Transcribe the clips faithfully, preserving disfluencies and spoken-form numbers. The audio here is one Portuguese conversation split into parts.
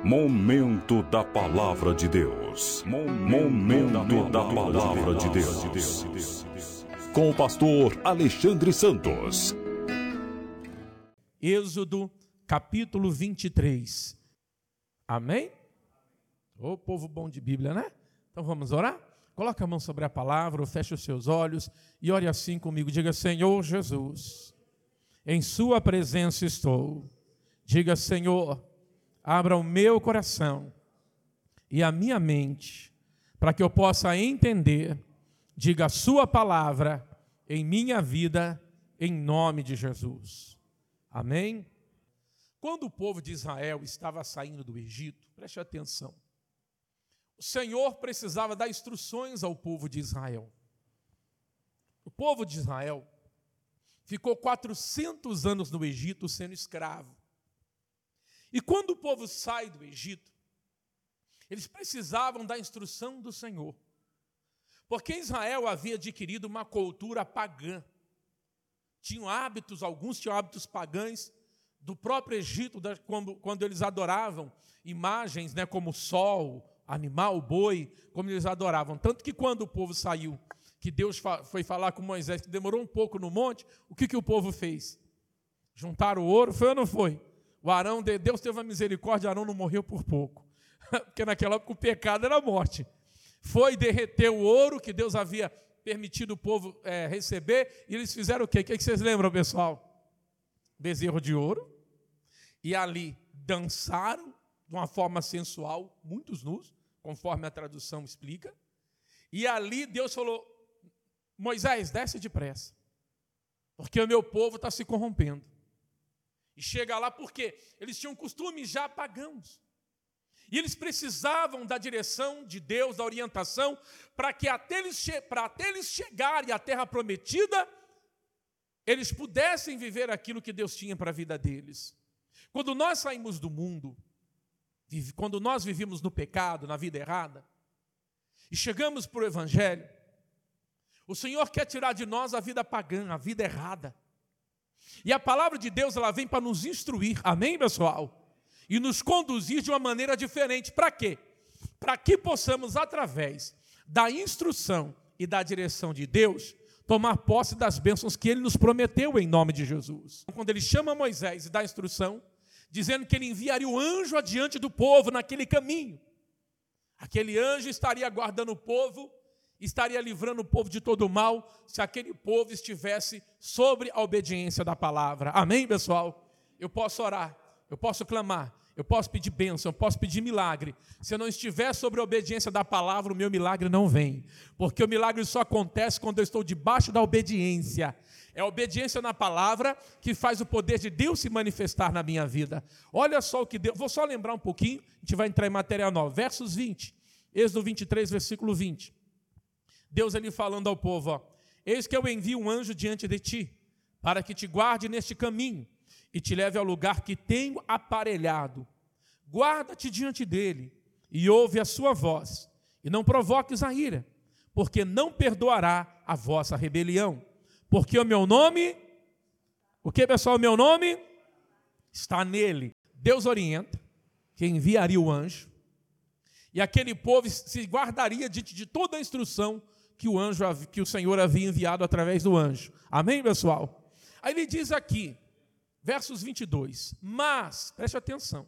Momento da Palavra de Deus. Momento da Palavra de Deus. Com o pastor Alexandre Santos. Êxodo capítulo vinte e três. Amém? Ô povo bom de Bíblia, né? Então vamos orar? Coloque a mão sobre a palavra, feche os seus olhos e ore assim comigo. Diga: Senhor Jesus, em sua presença estou. Diga: Senhor, abra o meu coração e a minha mente, para que eu possa entender, diga, a sua palavra em minha vida, em nome de Jesus. Amém? Quando o povo de Israel estava saindo do Egito, preste atenção, o Senhor precisava dar instruções ao povo de Israel. O povo de Israel ficou quatrocentos anos no Egito sendo escravo. E quando o povo sai do Egito, eles precisavam da instrução do Senhor. Porque Israel havia adquirido uma cultura pagã. Tinham hábitos, alguns tinham hábitos pagãos do próprio Egito, quando, quando eles adoravam imagens, né, como o sol, animal, boi, como eles adoravam. Tanto que quando o povo saiu, que Deus foi falar com Moisés, que demorou um pouco no monte, o que, que o povo fez? Juntaram o ouro, foi ou não foi? O Arão, Deus teve a misericórdia, Arão não morreu por pouco. Porque naquela época o pecado era a morte. Foi derreter o ouro que Deus havia permitido o povo é, receber, e eles fizeram o quê? O que vocês lembram, pessoal? Bezerro de ouro. E ali dançaram de uma forma sensual, muitos nus, conforme a tradução explica. E ali Deus falou: Moisés, desce depressa, porque o meu povo está se corrompendo. E chega lá porque eles tinham costumes já pagãos. E eles precisavam da direção de Deus, da orientação, para que até eles, para até eles chegarem à terra prometida, eles pudessem viver aquilo que Deus tinha para a vida deles. Quando nós saímos do mundo, quando nós vivimos no pecado, na vida errada, e chegamos para o Evangelho, o Senhor quer tirar de nós a vida pagã, a vida errada. E a palavra de Deus, ela vem para nos instruir, amém, pessoal? E nos conduzir de uma maneira diferente. Para quê? Para que possamos, através da instrução e da direção de Deus, tomar posse das bênçãos que Ele nos prometeu em nome de Jesus. Quando Ele chama Moisés e dá instrução, dizendo que Ele enviaria o anjo adiante do povo naquele caminho. Aquele anjo estaria guardando o povo, estaria livrando o povo de todo o mal, se aquele povo estivesse sobre a obediência da palavra. Amém, pessoal? Eu posso orar, eu posso clamar, eu posso pedir bênção, eu posso pedir milagre. Se eu não estiver sobre a obediência da palavra, o meu milagre não vem. Porque o milagre só acontece quando eu estou debaixo da obediência. É a obediência na palavra que faz o poder de Deus se manifestar na minha vida. Olha só o que Deus... Vou só lembrar um pouquinho, a gente vai entrar em matéria nova. Versos vinte, Êxodo vinte e três, versículo vinte. Deus ali falando ao povo, ó, eis que eu envio um anjo diante de ti, para que te guarde neste caminho, e te leve ao lugar que tenho aparelhado. Guarda-te diante dele, e ouve a sua voz, e não provoques a ira, porque não perdoará a vossa rebelião. Porque o meu nome, o que, pessoal, o meu nome está nele. Deus orienta que enviaria o anjo, e aquele povo se guardaria diante de toda a instrução que o anjo, que o Senhor havia enviado através do anjo. Amém, pessoal? Aí ele diz aqui, versos vinte e dois, mas, preste atenção,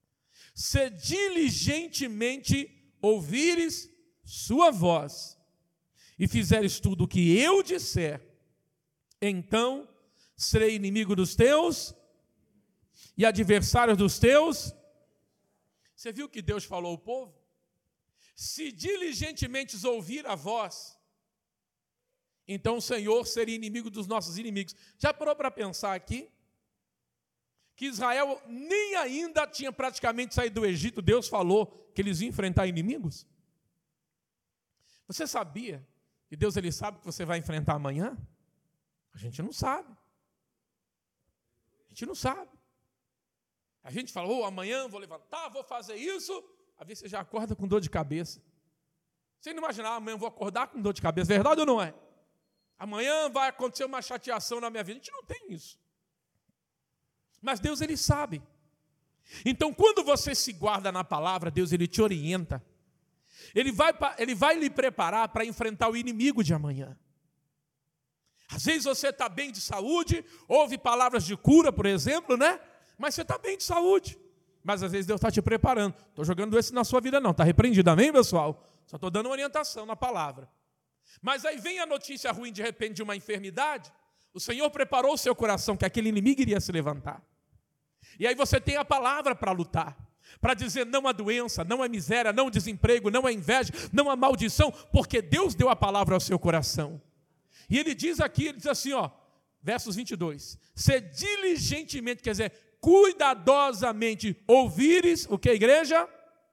se diligentemente ouvires sua voz e fizeres tudo o que eu disser, então serei inimigo dos teus e adversário dos teus. Você viu que Deus falou ao povo? Se diligentemente ouvir a voz, então o Senhor seria inimigo dos nossos inimigos. Já parou para pensar aqui? Que Israel nem ainda tinha praticamente saído do Egito, Deus falou que eles iam enfrentar inimigos? Você sabia que Deus ele sabe que você vai enfrentar amanhã? A gente não sabe. A gente não sabe. A gente fala, oh, amanhã vou levantar, vou fazer isso. Às vezes você já acorda com dor de cabeça. Você não imagina, ah, amanhã eu vou acordar com dor de cabeça. Verdade ou não é? Amanhã vai acontecer uma chateação na minha vida. A gente não tem isso. Mas Deus, ele sabe. Então, quando você se guarda na palavra, Deus ele te orienta. Ele vai, ele vai lhe preparar para enfrentar o inimigo de amanhã. Às vezes você está bem de saúde, ouve palavras de cura, por exemplo, né? Mas você está bem de saúde. Mas às vezes Deus está te preparando. Estou jogando esse na sua vida não, está repreendido, amém, pessoal? Só estou dando uma orientação na palavra. Mas aí vem a notícia ruim de repente de uma enfermidade, o Senhor preparou o seu coração que aquele inimigo iria se levantar. E aí você tem a palavra para lutar, para dizer não à doença, não à miséria, não ao desemprego, não à inveja, não à maldição, porque Deus deu a palavra ao seu coração. E ele diz aqui, ele diz assim, ó, versos vinte e dois, se diligentemente, quer dizer, cuidadosamente ouvires, o que, igreja?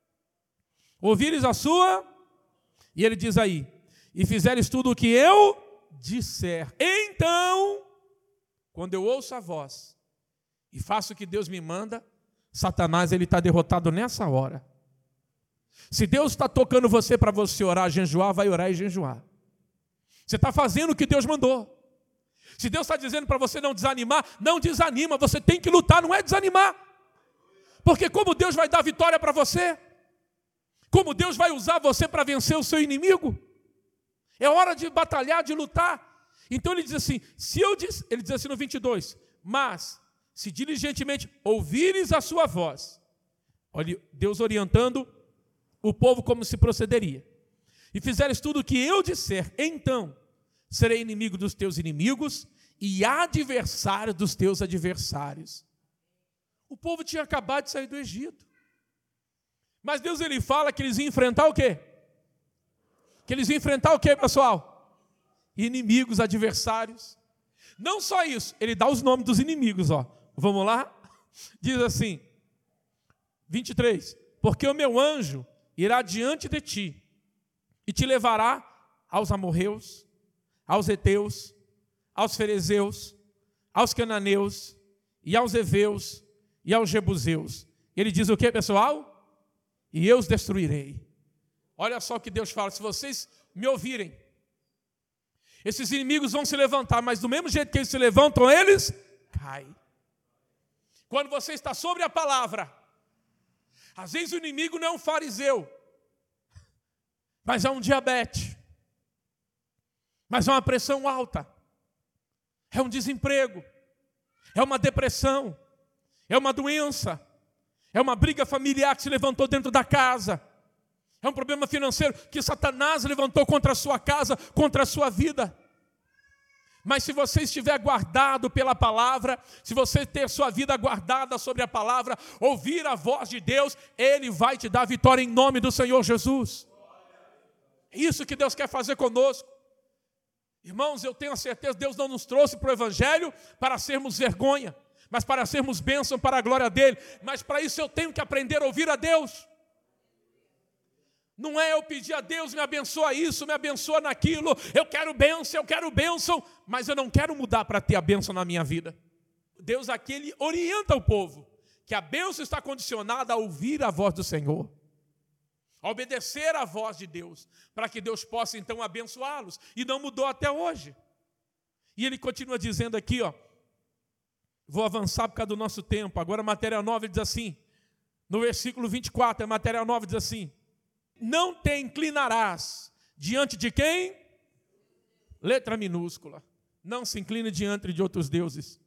Ouvires a sua, e ele diz aí, e fizeres tudo o que eu disser, então, quando eu ouço a voz, e faço o que Deus me manda, Satanás ele está derrotado nessa hora. Se Deus está tocando você para você orar, jejuar, vai orar e jejuar. Você está fazendo o que Deus mandou. Se Deus está dizendo para você não desanimar, não desanima, você tem que lutar, não é desanimar. Porque como Deus vai dar vitória para você? Como Deus vai usar você para vencer o seu inimigo? É hora de batalhar, de lutar. Então ele diz assim, se eu diz, ele diz assim no vinte e dois, mas se diligentemente ouvires a sua voz, olha, Deus orientando o povo como se procederia, e fizeres tudo o que eu disser, então serei inimigo dos teus inimigos e adversário dos teus adversários. O povo tinha acabado de sair do Egito, mas Deus ele fala que eles iam enfrentar o quê? Que eles iam enfrentar o quê, pessoal? Inimigos, adversários. Não só isso, ele dá os nomes dos inimigos, ó. Vamos lá? Diz assim, vinte e três, porque o meu anjo irá diante de ti e te levará aos amorreus, aos heteus, aos ferezeus, aos cananeus e aos heveus e aos jebuseus. Ele diz o que, pessoal? E eu os destruirei. Olha só o que Deus fala, se vocês me ouvirem, esses inimigos vão se levantar, mas do mesmo jeito que eles se levantam, eles caem. Quando você está sobre a palavra, às vezes o inimigo não é um fariseu, mas é um diabetes, mas é uma pressão alta, é um desemprego, é uma depressão, é uma doença, é uma briga familiar que se levantou dentro da casa, é um problema financeiro que Satanás levantou contra a sua casa, contra a sua vida. Mas se você estiver guardado pela palavra, se você ter sua vida guardada sobre a palavra, ouvir a voz de Deus, Ele vai te dar vitória em nome do Senhor Jesus. É isso que Deus quer fazer conosco. Irmãos, eu tenho a certeza que Deus não nos trouxe para o Evangelho para sermos vergonha, mas para sermos bênção para a glória dEle. Mas para isso eu tenho que aprender a ouvir a Deus. Não é eu pedir a Deus, me abençoa isso, me abençoa naquilo, eu quero bênção, eu quero bênção, mas eu não quero mudar para ter a bênção na minha vida. Deus aqui, Ele orienta o povo, que a bênção está condicionada a ouvir a voz do Senhor, a obedecer a voz de Deus, para que Deus possa então abençoá-los, e não mudou até hoje. E Ele continua dizendo aqui, ó, vou avançar por causa do nosso tempo, agora matéria nova, ele diz assim, no versículo vinte e quatro, a matéria nova diz assim, não te inclinarás diante de quem? Letra minúscula. Não se incline diante de outros deuses.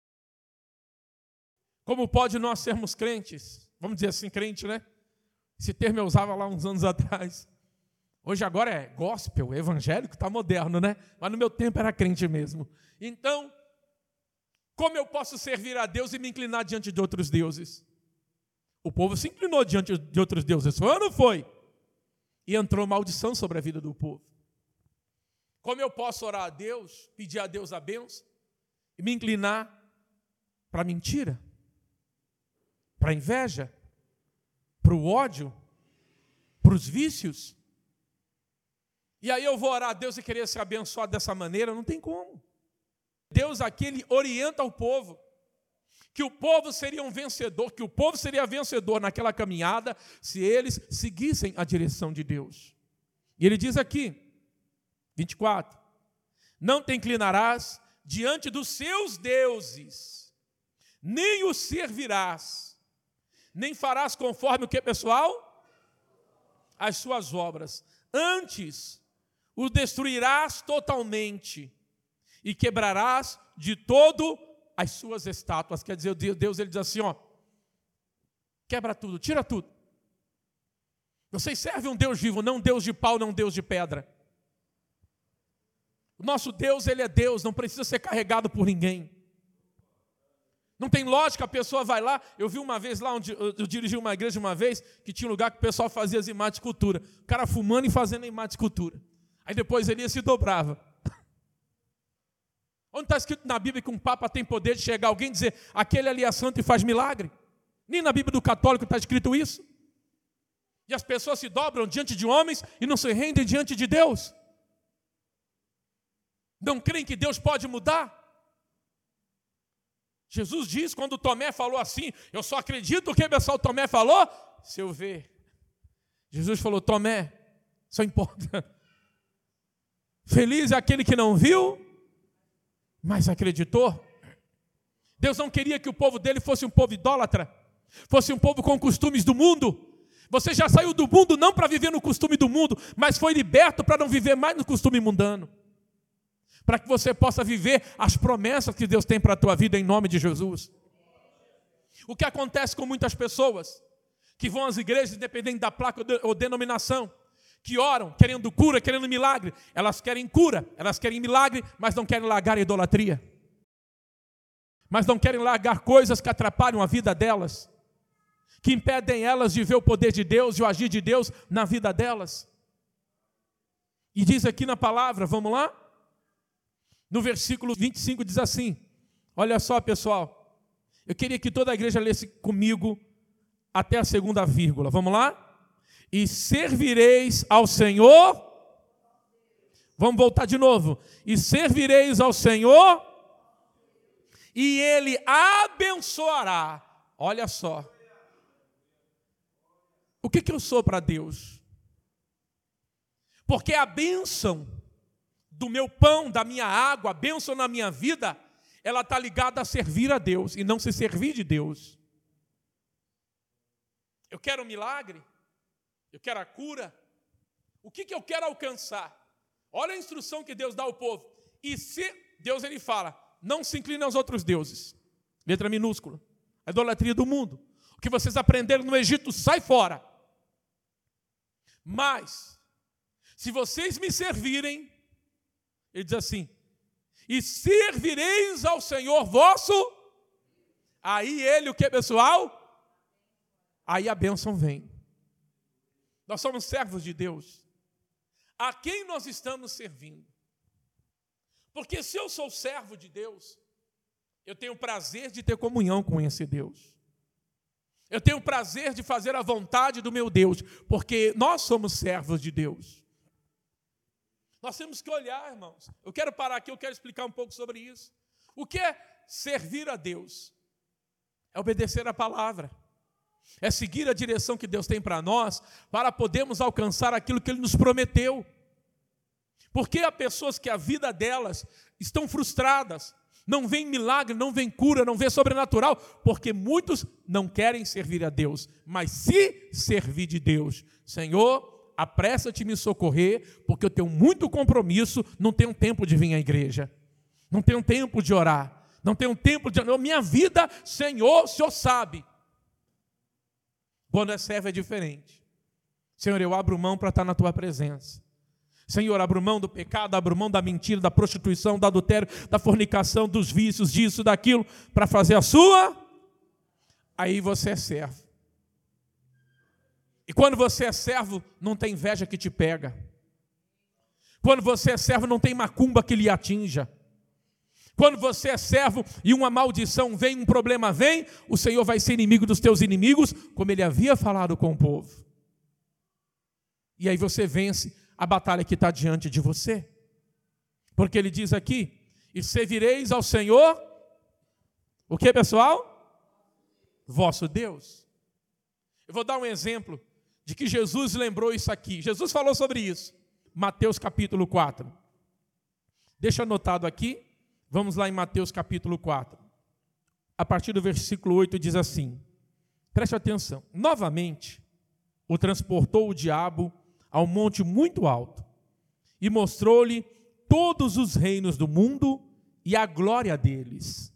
Como pode nós sermos crentes? Vamos dizer assim, crente, né? Esse termo eu usava lá uns anos atrás. Hoje agora é gospel, evangélico, está moderno, né? Mas no meu tempo era crente mesmo. Então, como eu posso servir a Deus e me inclinar diante de outros deuses? O povo se inclinou diante de outros deuses. Foi ou não foi? E entrou maldição sobre a vida do povo. Como eu posso orar a Deus, pedir a Deus a bênção, e me inclinar para a mentira, para a inveja, para o ódio, para os vícios? E aí eu vou orar a Deus e querer ser abençoado dessa maneira? Não tem como. Deus aqui, Ele orienta o povo, que o povo seria um vencedor, que o povo seria vencedor naquela caminhada, se eles seguissem a direção de Deus. E ele diz aqui, vinte e quatro, não te inclinarás diante dos seus deuses, nem os servirás, nem farás conforme o que, pessoal? As suas obras. Antes, o destruirás totalmente e quebrarás de todo as suas estátuas. Quer dizer, Deus ele diz assim, ó, quebra tudo, tira tudo. Vocês servem um Deus vivo, não um Deus de pau, não um Deus de pedra. O nosso Deus, ele é Deus, não precisa ser carregado por ninguém. Não tem lógica, a pessoa vai lá, eu vi uma vez lá, onde eu, eu dirigi uma igreja uma vez, que tinha um lugar que o pessoal fazia as imagens de escultura. O cara fumando e fazendo a imagem de escultura. Aí depois ele ia se dobrava. Onde está escrito na Bíblia que um papa tem poder de chegar alguém e dizer, aquele ali é santo e faz milagre? Nem na Bíblia do católico está escrito isso. E as pessoas se dobram diante de homens e não se rendem diante de Deus. Não creem que Deus pode mudar? Jesus diz, quando Tomé falou assim, eu só acredito o que o pessoal Tomé falou, se eu ver. Jesus falou, Tomé, só importa. Feliz é aquele que não viu, mas acreditou. Deus não queria que o povo dele fosse um povo idólatra, fosse um povo com costumes do mundo. Você já saiu do mundo não para viver no costume do mundo, mas foi liberto para não viver mais no costume mundano. Para que você possa viver as promessas que Deus tem para a tua vida em nome de Jesus. O que acontece com muitas pessoas que vão às igrejas, independente da placa ou denominação, que oram querendo cura, querendo milagre, elas querem cura, elas querem milagre, mas não querem largar a idolatria. Mas não querem largar coisas que atrapalham a vida delas, que impedem elas de ver o poder de Deus e o agir de Deus na vida delas. E diz aqui na palavra, vamos lá? No versículo vinte e cinco diz assim, olha só pessoal, eu queria que toda a igreja lesse comigo até a segunda vírgula, vamos lá? E servireis ao Senhor, vamos voltar de novo, e servireis ao Senhor, e Ele abençoará, olha só, o que, que eu sou para Deus? Porque a bênção do meu pão, da minha água, a bênção na minha vida, ela está ligada a servir a Deus e não se servir de Deus. Eu quero um milagre, eu quero a cura. O que, que eu quero alcançar? Olha a instrução que Deus dá ao povo. E se Deus ele fala, não se incline aos outros deuses, letra minúscula, a idolatria do mundo. O que vocês aprenderam no Egito, sai fora. Mas, se vocês me servirem, ele diz assim, e servireis ao Senhor vosso, aí ele, o que pessoal? Aí a bênção vem. Nós somos servos de Deus. A quem nós estamos servindo? Porque se eu sou servo de Deus, eu tenho o prazer de ter comunhão com esse Deus. Eu tenho o prazer de fazer a vontade do meu Deus, porque nós somos servos de Deus. Nós temos que olhar, irmãos. Eu quero parar aqui, eu quero explicar um pouco sobre isso. O que é servir a Deus? É obedecer a palavra. É seguir a direção que Deus tem para nós, para podermos alcançar aquilo que Ele nos prometeu. Porque há pessoas que a vida delas estão frustradas, não vem milagre, não vem cura, não vem sobrenatural, porque muitos não querem servir a Deus, mas se servir de Deus, Senhor, apressa-te me socorrer, porque eu tenho muito compromisso, não tenho tempo de vir à igreja, não tenho tempo de orar, não tenho tempo de... Minha vida, Senhor, o Senhor sabe. Quando é servo é diferente. Senhor, eu abro mão para estar na Tua presença. Senhor, abro mão do pecado, abro mão da mentira, da prostituição, do adultério, da fornicação, dos vícios, disso, daquilo, para fazer a Sua. Aí você é servo. E quando você é servo, não tem inveja que te pega. Quando você é servo, não tem macumba que lhe atinja. Quando você é servo e uma maldição vem, um problema vem, o Senhor vai ser inimigo dos teus inimigos, como Ele havia falado com o povo. E aí você vence a batalha que está diante de você. Porque Ele diz aqui, e servireis ao Senhor, o que, pessoal? Vosso Deus. Eu vou dar um exemplo de que Jesus lembrou isso aqui. Jesus falou sobre isso. Mateus capítulo quatro. Deixa anotado aqui. Vamos lá em Mateus capítulo quatro. A partir do versículo oito diz assim. Preste atenção. Novamente, o transportou o diabo a um monte muito alto e mostrou-lhe todos os reinos do mundo e a glória deles.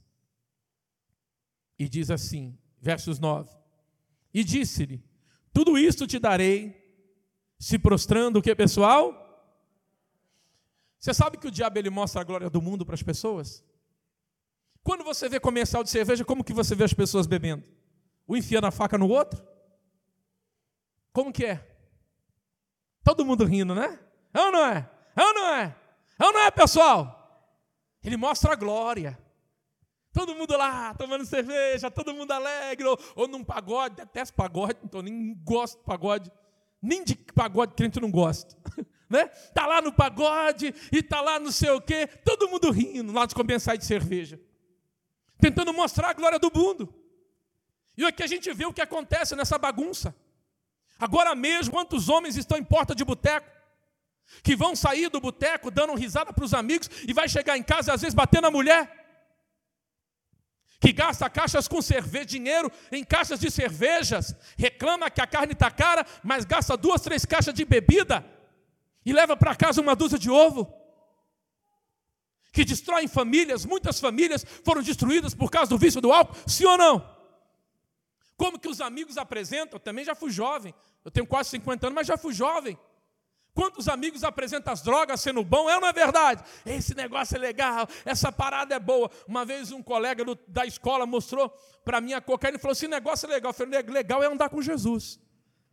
E diz assim, versos nove. E disse-lhe, tudo isto te darei, se prostrando o que, pessoal? Você sabe que o diabo ele mostra a glória do mundo para as pessoas? Quando você vê comercial de cerveja, como que você vê as pessoas bebendo? Um enfiando a faca no outro? Como que é? Todo mundo rindo, né? É ou não é? É ou não é? É ou não é, pessoal? Ele mostra a glória. Todo mundo lá, tomando cerveja, todo mundo alegre, ou, ou num pagode, detesto pagode, então nem gosto de pagode, nem de pagode crente eu não gosto. Né? Tá lá no pagode, e tá lá não sei o quê, todo mundo rindo, lá de comerciais de cerveja. Tentando mostrar a glória do mundo. E aqui a gente vê o que acontece nessa bagunça. Agora mesmo, quantos homens estão em porta de boteco, que vão sair do boteco dando risada para os amigos e vai chegar em casa e às vezes bater na mulher, que gasta caixas com cerveja, dinheiro em caixas de cervejas, reclama que a carne está cara, mas gasta duas, três caixas de bebida e leva para casa uma dúzia de ovo, que destroem famílias, muitas famílias foram destruídas por causa do vício do álcool, sim ou não? Como que os amigos apresentam? Eu também já fui jovem, eu tenho quase cinquenta anos, mas já fui jovem. Quantos amigos apresentam as drogas sendo bom? É ou não é verdade? Esse negócio é legal, essa parada é boa. Uma vez um colega do, da escola mostrou para mim a cocaína e falou, esse negócio é legal. Eu falei, legal é andar com Jesus.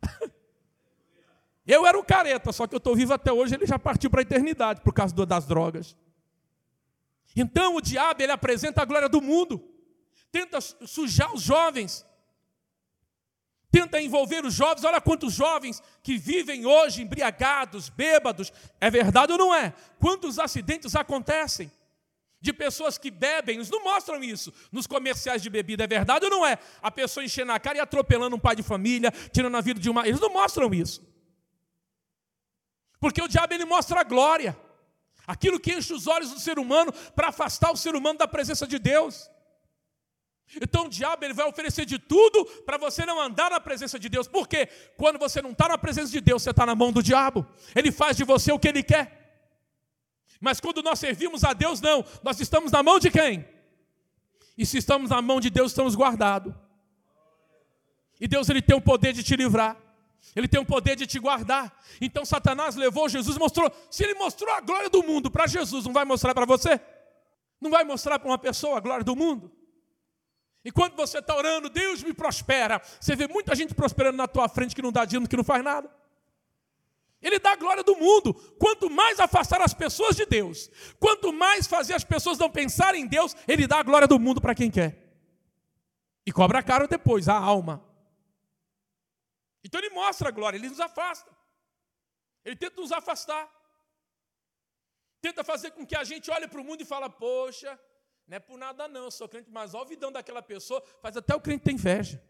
Eu era um careta, só que eu estou vivo até hoje, ele já partiu para a eternidade por causa do, das drogas. Então o diabo, ele apresenta a glória do mundo, tenta sujar os jovens, tenta envolver os jovens. Olha quantos jovens que vivem hoje embriagados, bêbados. É verdade ou não é? Quantos acidentes acontecem de pessoas que bebem, eles não mostram isso nos comerciais de bebida. É verdade ou não é? A pessoa enchendo a cara e atropelando um pai de família, tirando a vida de uma... Eles não mostram isso. Porque o diabo, ele mostra a glória. Aquilo que enche os olhos do ser humano para afastar o ser humano da presença de Deus. Então o diabo, ele vai oferecer de tudo para você não andar na presença de Deus. Por quê? Quando você não está na presença de Deus, você está na mão do diabo. Ele faz de você o que ele quer. Mas quando nós servimos a Deus, não. Nós estamos na mão de quem? E se estamos na mão de Deus, estamos guardados. E Deus, ele tem o poder de te livrar. Ele tem o poder de te guardar. Então Satanás levou Jesus e mostrou. Se ele mostrou a glória do mundo para Jesus, não vai mostrar para você? Não vai mostrar para uma pessoa a glória do mundo? E quando você está orando, Deus me prospera, você vê muita gente prosperando na tua frente que não dá dízimo, que não faz nada. Ele dá a glória do mundo. Quanto mais afastar as pessoas de Deus, quanto mais fazer as pessoas não pensarem em Deus, ele dá a glória do mundo para quem quer. E cobra caro depois, a alma. Então ele mostra a glória, ele nos afasta. Ele tenta nos afastar. Tenta fazer com que a gente olhe para o mundo e fale, poxa, não é por nada não, eu sou crente, mas olha o vidão daquela pessoa, faz até o crente ter inveja.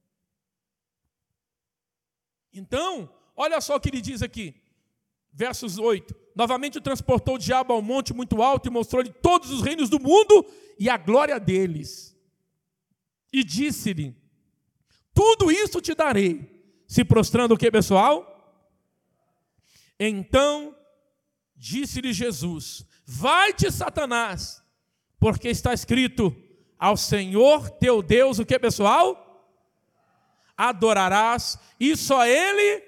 Então, olha só o que ele diz aqui, versos oito. Novamente o transportou o diabo ao monte muito alto e mostrou-lhe todos os reinos do mundo e a glória deles. E disse-lhe, tudo isso te darei, se prostrando o que, pessoal? Então, disse-lhe Jesus, vai-te, Satanás, porque está escrito, ao Senhor teu Deus, o que, pessoal? Adorarás, e só Ele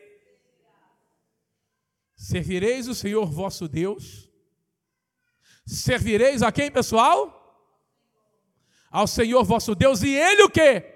servireis o Senhor vosso Deus. Servireis a quem, pessoal? Ao Senhor vosso Deus, e Ele o que?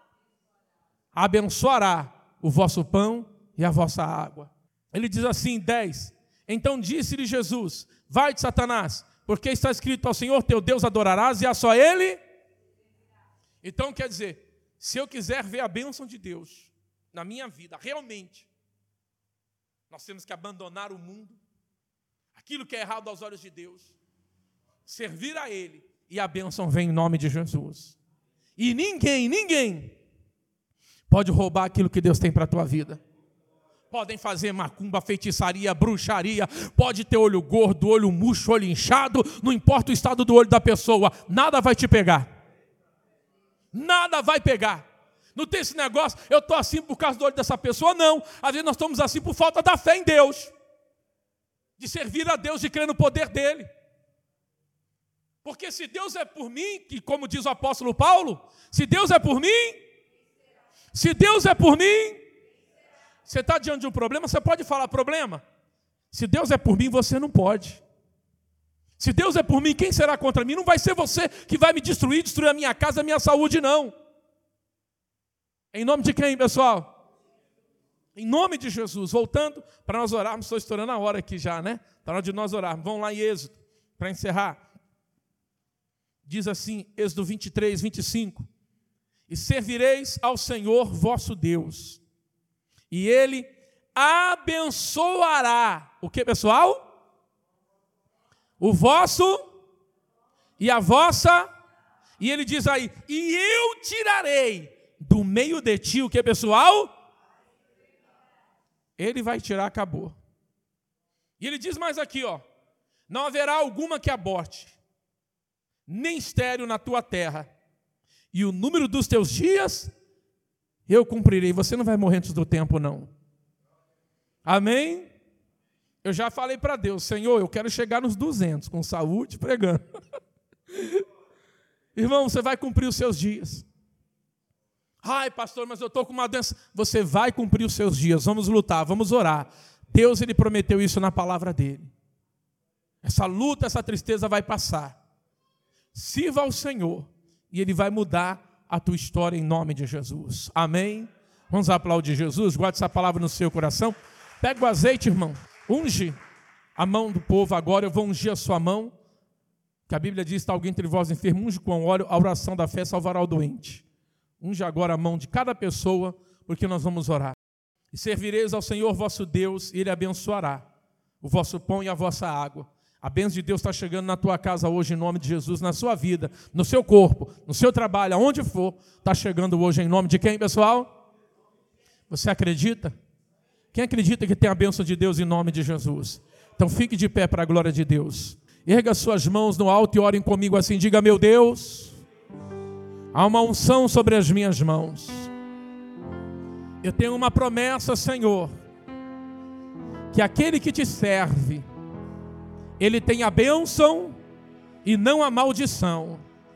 Abençoará o vosso pão e a vossa água. Ele diz assim, dez. Então disse-lhe Jesus, vai-te, Satanás, porque está escrito, ao Senhor teu Deus adorarás, e a só Ele. Então quer dizer, se eu quiser ver a bênção de Deus na minha vida, realmente, nós temos que abandonar o mundo, aquilo que é errado aos olhos de Deus, servir a Ele, e a bênção vem em nome de Jesus. E ninguém, ninguém pode roubar aquilo que Deus tem para a tua vida. Podem fazer macumba, feitiçaria, bruxaria, pode ter olho gordo, olho murcho, olho inchado, não importa o estado do olho da pessoa, nada vai te pegar. Nada vai pegar. Não tem esse negócio, eu estou assim por causa do olho dessa pessoa, não. Às vezes nós estamos assim por falta da fé em Deus, de servir a Deus, de crer no poder dEle. Porque se Deus é por mim, que como diz o apóstolo Paulo, se Deus é por mim, se Deus é por mim, você está diante de um problema, você pode falar problema? Se Deus é por mim, você não pode. Se Deus é por mim, quem será contra mim? Não vai ser você que vai me destruir, destruir a minha casa, a minha saúde, não. Em nome de quem, pessoal? Em nome de Jesus. Voltando para nós orarmos, estou estourando a hora aqui já, né? Está na hora de nós orarmos. Vamos lá em Êxodo, para encerrar. Diz assim, Êxodo vinte e três, vinte e cinco. E servireis ao Senhor vosso Deus, e Ele abençoará. O que, pessoal? O vosso e a vossa. E Ele diz aí, e eu tirarei do meio de ti, o que, pessoal? Ele vai tirar, acabou. E Ele diz mais aqui, ó, não haverá alguma que aborte, nem estéril na tua terra, e o número dos teus dias eu cumprirei. Você não vai morrer antes do tempo, não. Amém? Eu já falei para Deus, Senhor, eu quero chegar nos duzentos, com saúde, pregando. Irmão, você vai cumprir os seus dias. Ai, pastor, mas eu estou com uma doença. Você vai cumprir os seus dias, vamos lutar, vamos orar. Deus, Ele prometeu isso na palavra dEle. Essa luta, essa tristeza vai passar. Sirva ao Senhor e Ele vai mudar a tua história em nome de Jesus. Amém? Vamos aplaudir Jesus, guarde essa palavra no seu coração. Pega o azeite, irmão, unge a mão do povo agora. Eu vou ungir a sua mão, que a Bíblia diz, está alguém entre vós enfermo, unge com óleo, a oração da fé salvará o doente. Unge agora a mão de cada pessoa, porque nós vamos orar. E servireis ao Senhor vosso Deus, e Ele abençoará o vosso pão e a vossa água. A bênção de Deus está chegando na tua casa hoje, em nome de Jesus, na sua vida, no seu corpo, no seu trabalho, aonde for, está chegando hoje em nome de quem, pessoal? Você acredita? Quem acredita que tem a bênção de Deus em nome de Jesus? Então fique de pé para a glória de Deus. Erga suas mãos no alto e orem comigo assim, diga, meu Deus, há uma unção sobre as minhas mãos. Eu tenho uma promessa, Senhor, que aquele que te serve, ele tem a bênção e não a maldição.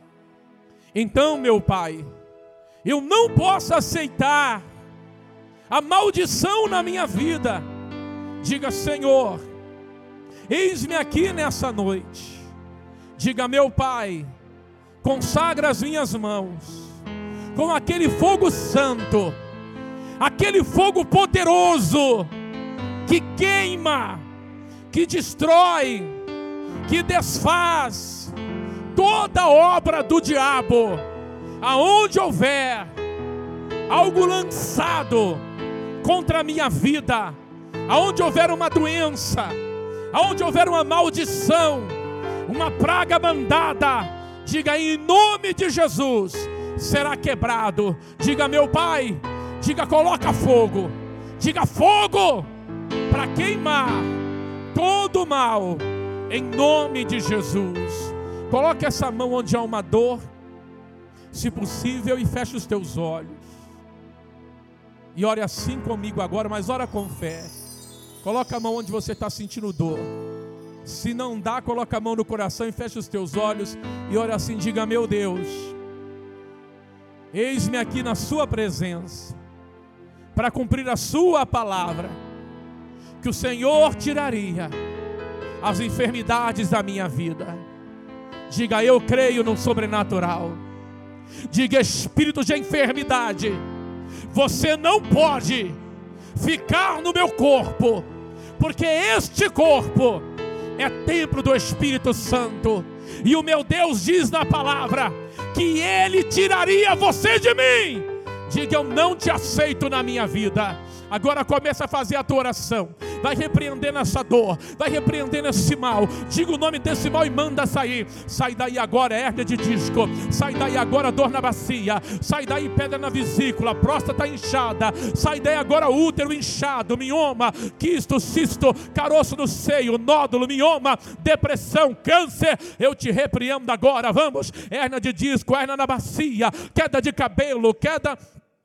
Então, meu Pai, eu não posso aceitar a maldição na minha vida. Diga, Senhor, eis-me aqui nessa noite. Diga, meu Pai, consagra as minhas mãos com aquele fogo santo, aquele fogo poderoso que queima, que destrói, que desfaz toda obra do diabo. Aonde houver algo lançado contra a minha vida, aonde houver uma doença, aonde houver uma maldição, uma praga mandada, diga, em nome de Jesus, será quebrado. Diga, meu Pai, diga, coloca fogo, diga, fogo para queimar todo o mal, em nome de Jesus. Coloque essa mão onde há uma dor, se possível, e feche os teus olhos. E ore assim comigo agora, mas ora com fé. Coloca a mão onde você está sentindo dor. Se não dá, coloca a mão no coração e feche os teus olhos. E ore assim, diga, meu Deus, eis-me aqui na sua presença, para cumprir a sua palavra, que o Senhor tiraria as enfermidades da minha vida. Diga, eu creio no sobrenatural. Diga, espírito de enfermidade, você não pode ficar no meu corpo, porque este corpo é templo do Espírito Santo, e o meu Deus diz na palavra que Ele tiraria você de mim. Diga, eu não te aceito na minha vida. Agora começa a fazer a tua oração. Vai repreendendo essa dor, vai repreendendo esse mal. Diga o nome desse mal e manda sair. Sai daí agora hérnia de disco, sai daí agora dor na bacia, sai daí pedra na vesícula, próstata inchada, sai daí agora útero inchado, mioma, quisto, cisto, caroço no seio, nódulo, mioma, depressão, câncer. Eu te repreendo agora, vamos. Hérnia de disco, hérnia na bacia, queda de cabelo, queda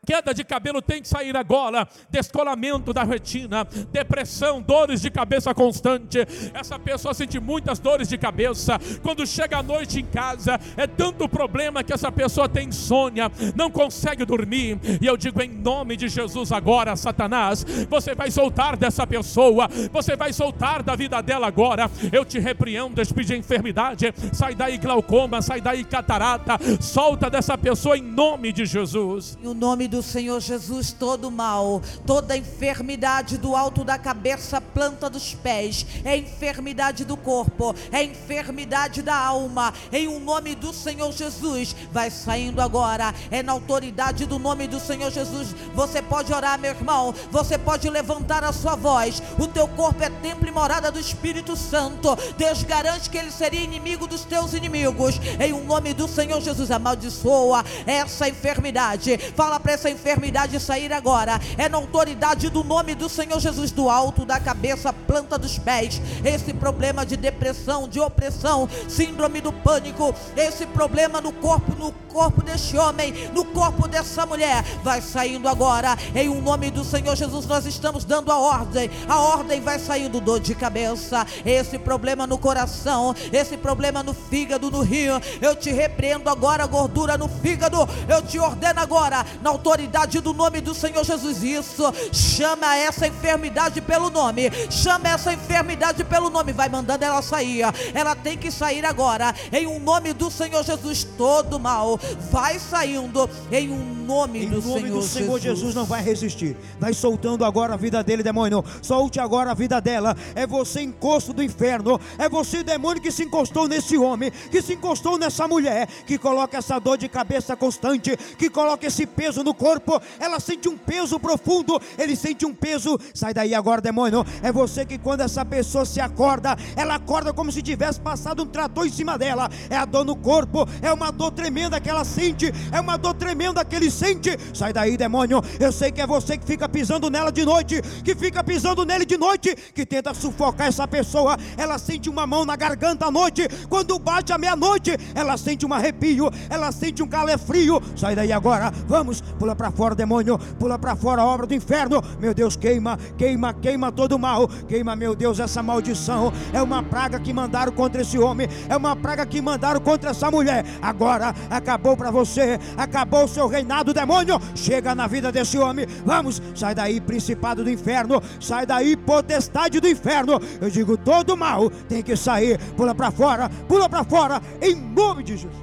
queda de cabelo tem que sair agora, descolamento da retina, depressão, dores de cabeça constante. Essa pessoa sente muitas dores de cabeça, quando chega à noite em casa, é tanto problema que essa pessoa tem insônia, não consegue dormir. E eu digo em nome de Jesus agora, Satanás, você vai soltar dessa pessoa, você vai soltar da vida dela agora. Eu te repreendo, espírito de enfermidade, sai daí glaucoma, sai daí catarata, solta dessa pessoa em nome de Jesus. Em nome do Senhor Jesus, todo mal, toda enfermidade do alto da cabeça, planta dos pés, é enfermidade do corpo, é enfermidade da alma, em o nome do Senhor Jesus, vai saindo agora, é na autoridade do nome do Senhor Jesus. Você pode orar, meu irmão, você pode levantar a sua voz. O teu corpo é templo e morada do Espírito Santo. Deus garante que ele seria inimigo dos teus inimigos. Em o nome do Senhor Jesus, amaldiçoa essa enfermidade, fala para essa enfermidade sair agora, é na autoridade do nome do Senhor Jesus, do alto da cabeça, planta dos pés. Esse problema de depressão, de opressão, síndrome do pânico, esse problema no corpo, no corpo deste homem, no corpo dessa mulher, vai saindo agora, em o nome do Senhor Jesus. Nós estamos dando a ordem, a ordem vai saindo. Dor de cabeça, esse problema no coração, esse problema no fígado, no rim, eu te repreendo agora, gordura no fígado, eu te ordeno agora, na autoridade do nome do Senhor Jesus. Isso, chama essa enfermidade pelo nome, chama essa enfermidade pelo nome, vai mandando ela sair, ela tem que sair agora, em o nome do Senhor Jesus. Todo mal vai saindo, em um nome do Senhor Jesus. Em nome do Senhor Jesus, não vai resistir, vai soltando agora a vida dele, demônio, solte agora a vida dela. É você, encosto do inferno, é você, demônio, que se encostou nesse homem, que se encostou nessa mulher, que coloca essa dor de cabeça constante, que coloca esse peso no corpo. Ela sente um peso profundo, ele sente um peso. Sai daí agora, demônio. É você que, quando essa pessoa se acorda, ela acorda como se tivesse passado um trator em cima dela. É a dor no corpo, é uma dor tremenda que ela sente, é uma dor tremenda que ele sente. Sai daí, demônio. Eu sei que é você que fica pisando nela de noite, que fica pisando nele de noite, que tenta sufocar essa pessoa. Ela sente uma mão na garganta à noite, quando bate a meia-noite, ela sente um arrepio, ela sente um calefrio. Sai daí agora, vamos, pula para fora, demônio, pula para fora, obra do inferno. Meu Deus, queima, queima, queima todo o mal, queima, meu Deus, essa maldição. É uma praga que mandaram contra esse homem, é uma praga que mandaram contra essa mulher. Agora acabou para você, acabou o seu reinado, demônio. Chega na vida desse homem, vamos, sai daí, principado do inferno, sai daí, potestade do inferno. Eu digo, todo mal tem que sair, pula para fora, pula para fora, em nome de Jesus.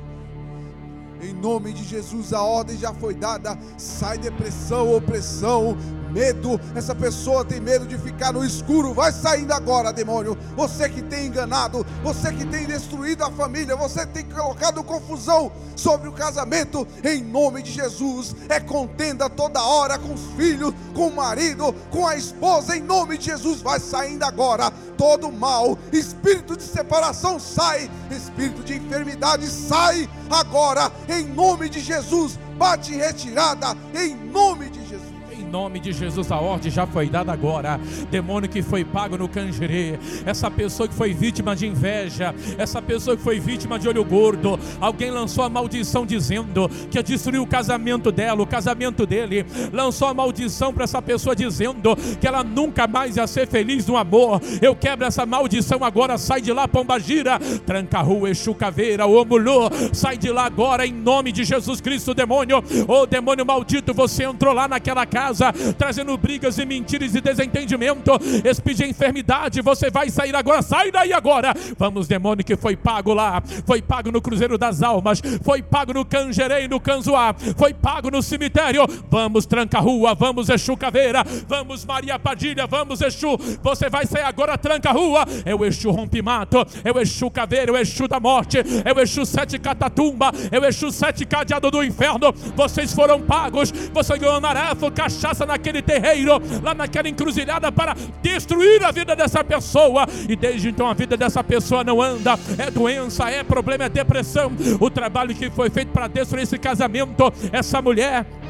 Em nome de Jesus, a ordem já foi dada. Sai depressão, opressão, medo. Essa pessoa tem medo de ficar no escuro, vai saindo agora, demônio. Você que tem enganado, você que tem destruído a família, você que tem colocado confusão sobre o casamento, em nome de Jesus, é contenda toda hora com os filhos, com o marido, com a esposa, em nome de Jesus, vai saindo agora todo mal. Espírito de separação sai, espírito de enfermidade sai agora, em nome de Jesus. Bate em retirada, em nome de Jesus. Em nome de Jesus, a ordem já foi dada agora. Demônio que foi pago no canjerê, essa pessoa que foi vítima de inveja, essa pessoa que foi vítima de olho gordo, alguém lançou a maldição dizendo que ia destruir o casamento dela, o casamento dele, lançou a maldição para essa pessoa dizendo que ela nunca mais ia ser feliz no amor. Eu quebro essa maldição agora, sai de lá, pombagira, tranca a rua, Exu caveira, ô mulô, sai de lá agora em nome de Jesus Cristo. Demônio, ô demônio maldito, você entrou lá naquela casa trazendo brigas e mentiras e desentendimento, espírito de enfermidade, você vai sair agora, sai daí agora. Vamos, demônio que foi pago lá, foi pago no Cruzeiro das Almas, foi pago no Canjerei, no Canzoá, foi pago no cemitério. Vamos, tranca a rua, vamos, Exu caveira, vamos, Maria Padilha, vamos, Exu, você vai sair agora, tranca a rua. É o Exu rompimato, é o Exu caveira, é o Exu da morte, é o Exu sete catatumba, é o Exu sete cadeado do inferno. Vocês foram pagos, você ganhou narefo, cachaça naquele terreiro, lá naquela encruzilhada, para destruir a vida dessa pessoa. E desde então a vida dessa pessoa não anda, é doença, é problema, é depressão. O trabalho que foi feito para destruir esse casamento, essa mulher,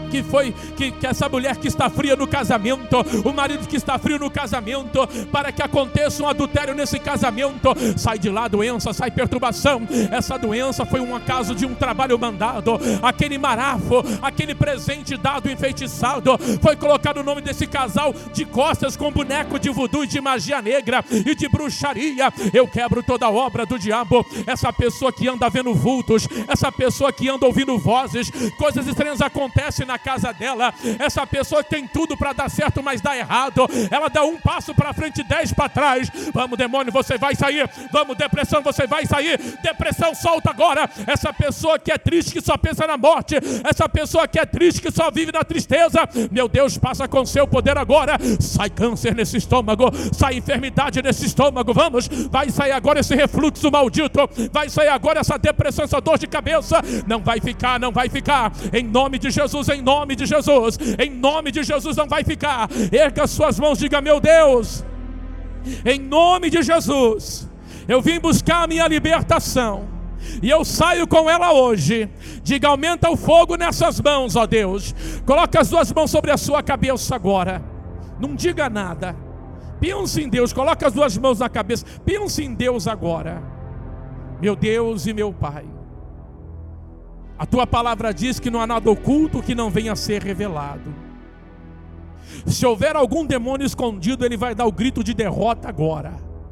que foi que, que essa mulher que está fria no casamento, o marido que está frio no casamento, para que aconteça um adultério nesse casamento, sai de lá doença, sai perturbação. Essa doença foi um acaso de um trabalho mandado, aquele marafo, aquele presente dado enfeitiçado, foi colocado o nome desse casal de costas com boneco de voodoo e de magia negra e de bruxaria. Eu quebro toda obra do diabo. Essa pessoa que anda vendo vultos, essa pessoa que anda ouvindo vozes, coisas estranhas acontecem na casa dela. Essa pessoa que tem tudo para dar certo, mas dá errado. Ela dá um passo para frente, dez para trás. Vamos, demônio, você vai sair. Vamos, depressão, você vai sair. Depressão, solta agora. Essa pessoa que é triste, que só pensa na morte. Essa pessoa que é triste, que só vive na tristeza. Meu Deus, passa com seu poder agora. Sai câncer nesse estômago, sai enfermidade nesse estômago. Vamos, vai sair agora esse refluxo maldito. Vai sair agora essa depressão, essa dor de cabeça. Não vai ficar, não vai ficar. Em nome de Jesus, em nome de Jesus, em nome de Jesus, não vai ficar. Erga suas mãos, diga: meu Deus, em nome de Jesus, eu vim buscar a minha libertação e eu saio com ela hoje. Diga: aumenta o fogo nessas mãos, ó Deus. Coloca as duas mãos sobre a sua cabeça agora. Não diga nada. Pense em Deus. Coloca as duas mãos na cabeça. Pense em Deus agora. Meu Deus e meu Pai, a tua palavra diz que não há nada oculto que não venha a ser revelado. Se houver algum demônio escondido, ele vai dar o grito de derrota agora.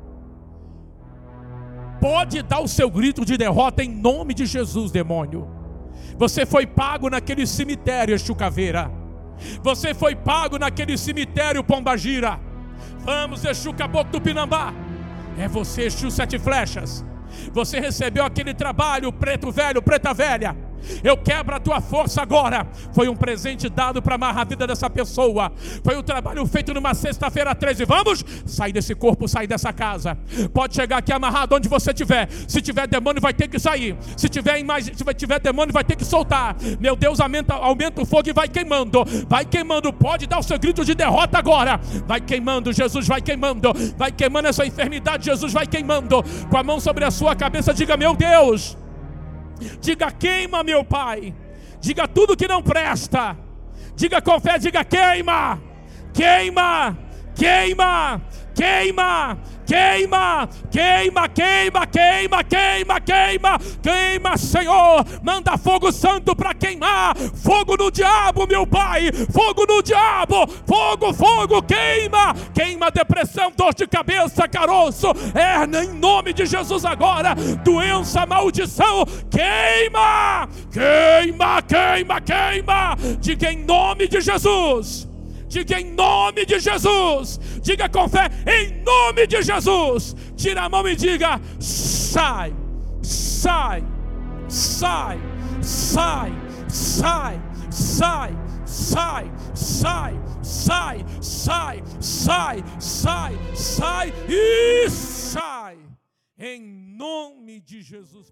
Pode dar o seu grito de derrota em nome de Jesus, demônio. Você foi pago naquele cemitério, Exu Caveira. Você foi pago naquele cemitério, Pombagira. Vamos, Exu Caboclo do Pinambá. É você, Exu Sete Flechas. Você recebeu aquele trabalho, preto velho, preta velha. Eu quebro a tua força agora. Foi um presente dado para amarrar a vida dessa pessoa. Foi um trabalho feito numa sexta-feira treze. Vamos, sai desse corpo, sai dessa casa. Pode chegar aqui amarrado onde você estiver. Se tiver demônio, vai ter que sair. Se tiver, imag... Se tiver demônio, vai ter que soltar. Meu Deus, aumenta, aumenta o fogo e vai queimando. Vai queimando, pode dar o seu grito de derrota agora. Vai queimando, Jesus, vai queimando. Vai queimando essa enfermidade, Jesus, vai queimando. Com a mão sobre a sua cabeça, diga: meu Deus. Diga: queima, meu Pai. Diga tudo que não presta. Diga com fé, diga: queima, queima, queima, queima, queima, queima, queima, queima, queima, queima, queima, Senhor. Manda fogo santo para queimar. Fogo no diabo, meu Pai. Fogo no diabo. Fogo, fogo, queima. Queima depressão, dor de cabeça, caroço, hernia, em nome de Jesus agora. Doença, maldição, queima. Queima, queima, queima. Diga em nome de Jesus. Diga em nome de Jesus. Diga com fé, em nome de Jesus. Tira a mão e diga: sai, sai, sai, sai, sai, sai, sai, sai, sai, sai, sai, sai, sai e sai. Em nome de Jesus.